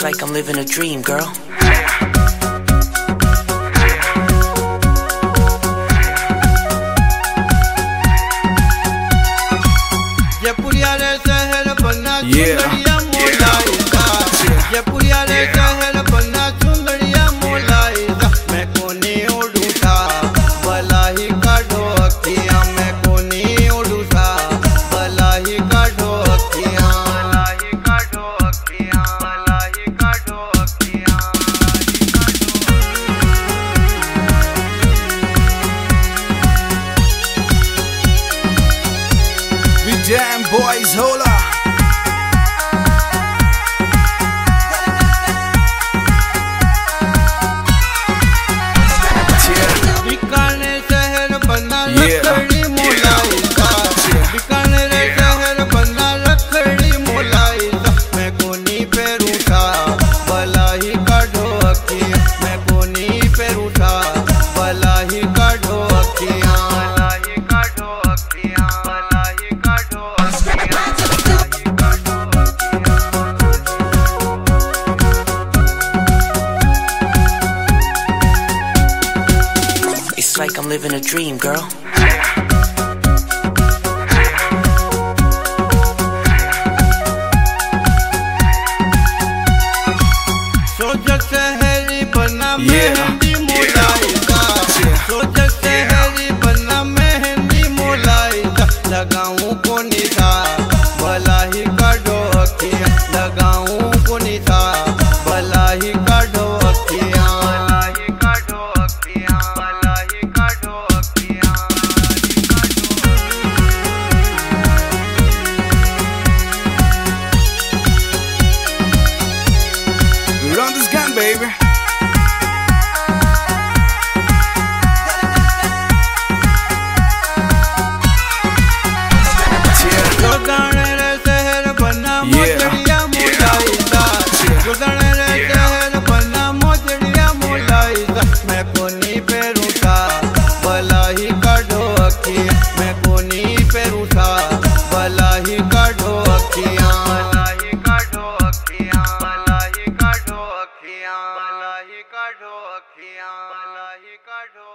It's like I'm living a dream, girl. Jaipuria रे शहर बना सुंदरिया मोलाइसा, जयपुरिया रे शहर बना सुंदरिया मोलाइसा। मैं कोनी उड़ूसा बलाही काढ़ो अखियां, मैं कोनी उड़ूसा बलाही काढ़ो अखियां, बलाही काढ़ो अखियां, बलाही काढ़ो अखियां। We jam boys, hola. Bikaner शहर बना रखड़ी मोलाइसा, बीकानेर शहर बना रखड़ी मोलाइसा। मैं कोनी पे रूठा बलाही काढ़ो अखियां, मैं कोनी पे रूठा बलाही काढ़ो अखियां, बलाही काढ़ो अखियां, बलाही काढ़ो अखियां, बलाही काढ़ो अखियां। It's like I'm living a dream, girl. सोच शहरी बना मेहंदी मोलाइसा, सोच शहरी बना मेहंदी मोलाइसा। लगाऊं कोनी था बलाही काढ़ो अखियां, लगाऊं कोनी था बलाही काढ़ो अखियां, बलाही काढ़ो अखियां, बलाही काढ़ो अखियां। Run this gun, baby. गोदाने रे शहर बना मोजड़िया मोलाइसा, गोदाने रे शहर बना मोजड़िया मोलाइसा। मैं कोनी पे रूठा बलाही काढ़ो अखियां, मैं कोनी पे रूठा बलाही काढ़ो अखियां।